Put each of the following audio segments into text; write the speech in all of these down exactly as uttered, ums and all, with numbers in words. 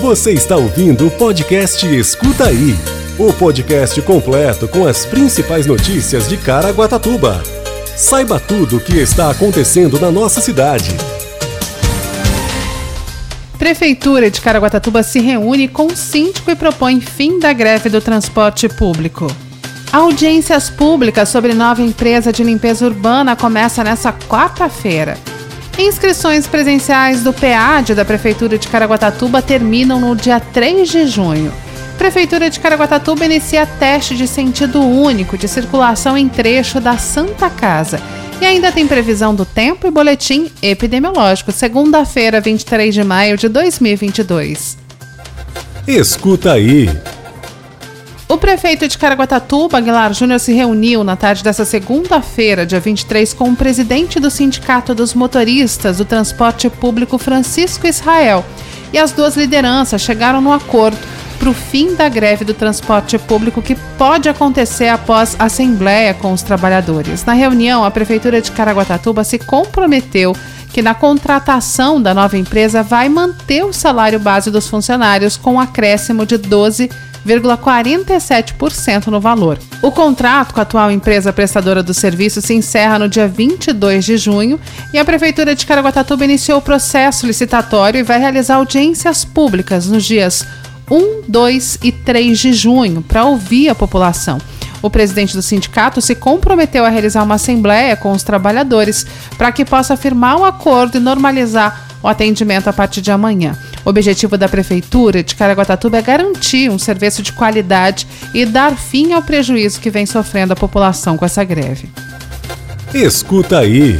Você está ouvindo o podcast Escuta Aí, o podcast completo com as principais notícias de Caraguatatuba. Saiba tudo o que está acontecendo na nossa cidade. Prefeitura de Caraguatatuba se reúne com o síndico e propõe fim da greve do transporte público. Audiências públicas sobre nova empresa de limpeza urbana começa nesta quarta-feira. Inscrições presenciais do P A D da Prefeitura de Caraguatatuba terminam no dia três de junho. Prefeitura de Caraguatatuba inicia teste de sentido único de circulação em trecho da Santa Casa. E ainda tem previsão do tempo e boletim epidemiológico, segunda-feira, vinte e três de maio de dois mil e vinte e dois. Escuta Aí. O prefeito de Caraguatatuba, Aguilar Júnior, se reuniu na tarde dessa segunda-feira, dia vinte e três, com o presidente do Sindicato dos Motoristas do Transporte Público, Francisco Israel. E as duas lideranças chegaram no acordo para o fim da greve do transporte público, que pode acontecer após assembleia com os trabalhadores. Na reunião, a Prefeitura de Caraguatatuba se comprometeu que na contratação da nova empresa vai manter o salário base dos funcionários com um acréscimo de doze vírgula quarenta e sete por cento no valor. O contrato com a atual empresa prestadora do serviço se encerra no dia vinte e dois de junho e a Prefeitura de Caraguatatuba iniciou o processo licitatório e vai realizar audiências públicas nos dias um, dois e três de junho para ouvir a população. O presidente do sindicato se comprometeu a realizar uma assembleia com os trabalhadores para que possa firmar um acordo e normalizar o atendimento a partir de amanhã. O objetivo da Prefeitura de Caraguatatuba é garantir um serviço de qualidade e dar fim ao prejuízo que vem sofrendo a população com essa greve. Escuta Aí.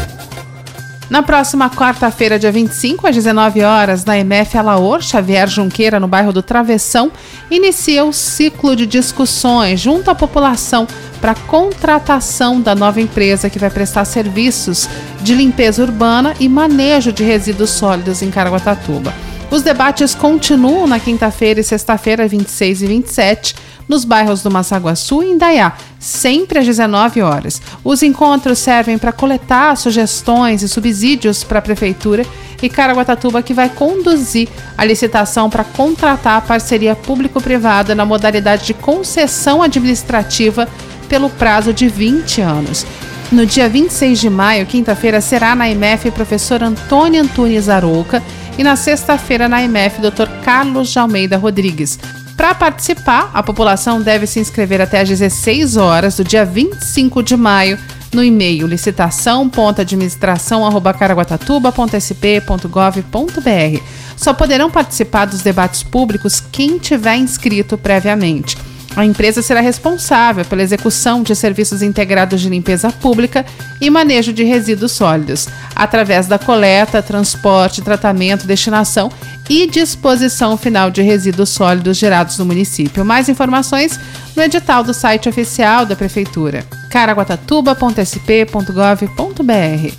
Na próxima quarta-feira, dia vinte e cinco, às dezenove horas, na M F Alaor Xavier Junqueira, no bairro do Travessão, inicia o ciclo de discussões junto à população para a contratação da nova empresa que vai prestar serviços de limpeza urbana e manejo de resíduos sólidos em Caraguatatuba. Os debates continuam na quinta-feira e sexta-feira, vinte e seis e vinte e sete, nos bairros do Massaguaçu e Indaiá, sempre às dezenove horas. Os encontros servem para coletar sugestões e subsídios para a Prefeitura e Caraguatatuba, que vai conduzir a licitação para contratar a parceria público-privada na modalidade de concessão administrativa pelo prazo de vinte anos. No dia vinte e seis de maio, quinta-feira, será na M F professor Antônio Antunes Arouca e na sexta-feira na M F doutor Carlos de Almeida Rodrigues. Para participar, a população deve se inscrever até às dezesseis horas do dia vinte e cinco de maio no e-mail licitação ponto administração arroba caraguatatuba ponto s p ponto gov ponto b r. Só poderão participar dos debates públicos quem tiver inscrito previamente. A empresa será responsável pela execução de serviços integrados de limpeza pública e manejo de resíduos sólidos, através da coleta, transporte, tratamento, destinação e disposição final de resíduos sólidos gerados no município. Mais informações no edital do site oficial da Prefeitura, caraguatatuba ponto s p ponto gov ponto b r.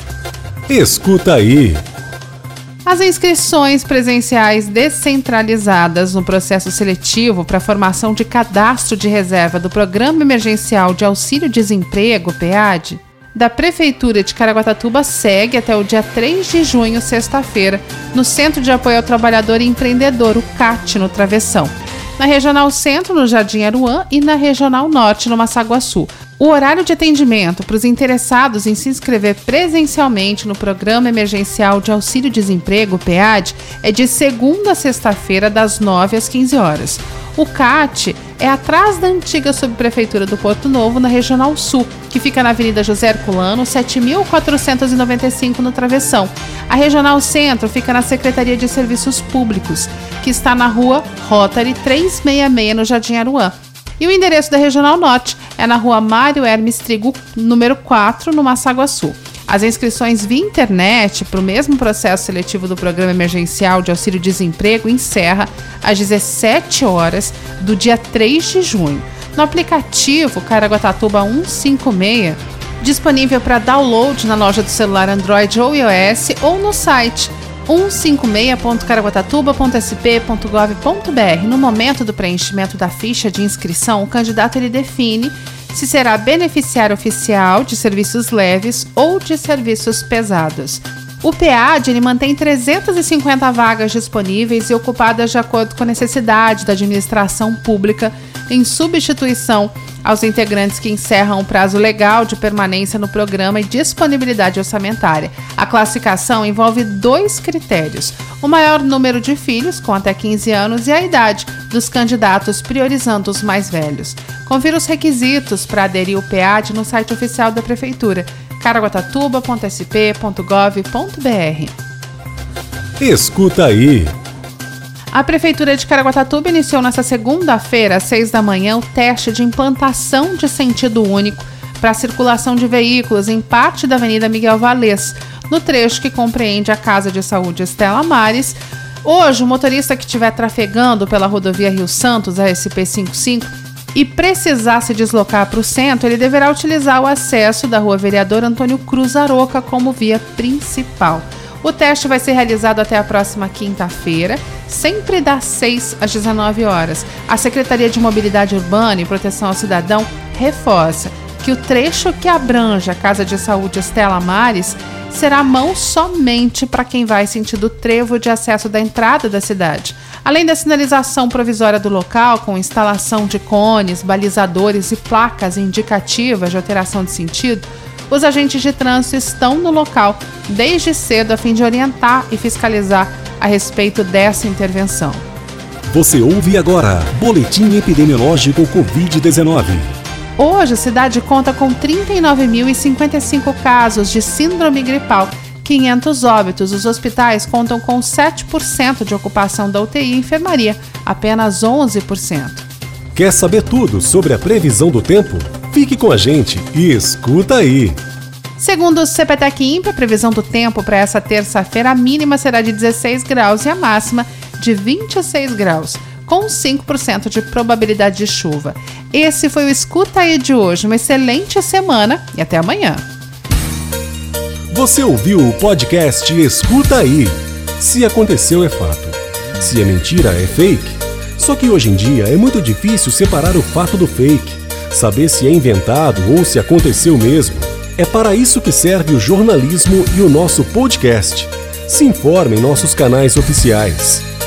Escuta Aí. As inscrições presenciais descentralizadas no processo seletivo para a formação de cadastro de reserva do Programa Emergencial de Auxílio-Desemprego, P A D, da Prefeitura de Caraguatatuba segue até o dia três de junho, sexta-feira, no Centro de Apoio ao Trabalhador e Empreendedor, o C A T, no Travessão, na Regional Centro, no Jardim Aruã, e na Regional Norte, no Massaguaçu. O horário de atendimento para os interessados em se inscrever presencialmente no Programa Emergencial de Auxílio-Desemprego, P A D, é de segunda a sexta-feira, das nove às quinze horas. O C A T é atrás da antiga Subprefeitura do Porto Novo, na Regional Sul, que fica na Avenida José Herculano, sete mil quatrocentos e noventa e cinco, no Travessão. A Regional Centro fica na Secretaria de Serviços Públicos, que está na Rua Rotary trezentos e sessenta e seis, no Jardim Aruã. E o endereço da Regional Norte é na Rua Mário Hermes Trigo, número quatro, no Massaguaçu. As inscrições via internet para o mesmo processo seletivo do Programa Emergencial de Auxílio-Desemprego encerra às dezessete horas do dia três de junho. No aplicativo Caraguatatuba cento e cinquenta e seis, disponível para download na loja do celular Android ou iOS, ou no site cento e cinquenta e seis ponto caraguatatuba ponto s p ponto gov ponto b r. No momento do preenchimento da ficha de inscrição, o candidato ele define se será beneficiário oficial de serviços leves ou de serviços pesados. O PEAD ele mantém trezentas e cinquenta vagas disponíveis e ocupadas de acordo com a necessidade da administração pública, em substituição aos integrantes que encerram o prazo legal de permanência no programa e disponibilidade orçamentária. A classificação envolve dois critérios: o maior número de filhos, com até quinze anos, e a idade dos candidatos, priorizando os mais velhos. Confira os requisitos para aderir ao PEAD no site oficial da Prefeitura, caraguatatuba ponto s p ponto gov ponto b r. Escuta aí! A Prefeitura de Caraguatatuba iniciou nesta segunda-feira, às seis da manhã, o teste de implantação de sentido único para a circulação de veículos em parte da Avenida Miguel Valês, no trecho que compreende a Casa de Saúde Estela Maris. Hoje, o motorista que estiver trafegando pela rodovia Rio Santos, a S P cinquenta e cinco, e precisar se deslocar para o centro, ele deverá utilizar o acesso da Rua Vereador Antônio Cruz Aroca como via principal. O teste vai ser realizado até a próxima quinta-feira, sempre das seis às dezenove horas. A Secretaria de Mobilidade Urbana e Proteção ao Cidadão reforça que o trecho que abrange a Casa de Saúde Estela Maris será mão somente para quem vai sentido trevo de acesso da entrada da cidade. Além da sinalização provisória do local, com instalação de cones, balizadores e placas indicativas de alteração de sentido, os agentes de trânsito estão no local desde cedo a fim de orientar e fiscalizar a respeito dessa intervenção. Você ouve agora Boletim Epidemiológico covid dezenove. Hoje, a cidade conta com trinta e nove mil e cinquenta e cinco casos de síndrome gripal, quinhentos óbitos. Os hospitais contam com sete por cento de ocupação da U T I e enfermaria, apenas onze por cento. Quer saber tudo sobre a previsão do tempo? Fique com a gente e escuta aí! Segundo o CPTEC-INPE, a previsão do tempo para essa terça-feira, a mínima será de dezesseis graus e a máxima de vinte e seis graus, com cinco por cento de probabilidade de chuva. Esse foi o Escuta Aí de hoje. Uma excelente semana e até amanhã. Você ouviu o podcast Escuta Aí. Se aconteceu é fato. Se é mentira é fake. Só que hoje em dia é muito difícil separar o fato do fake. Saber se é inventado ou se aconteceu mesmo. É para isso que serve o jornalismo e o nosso podcast. Se informe em nossos canais oficiais.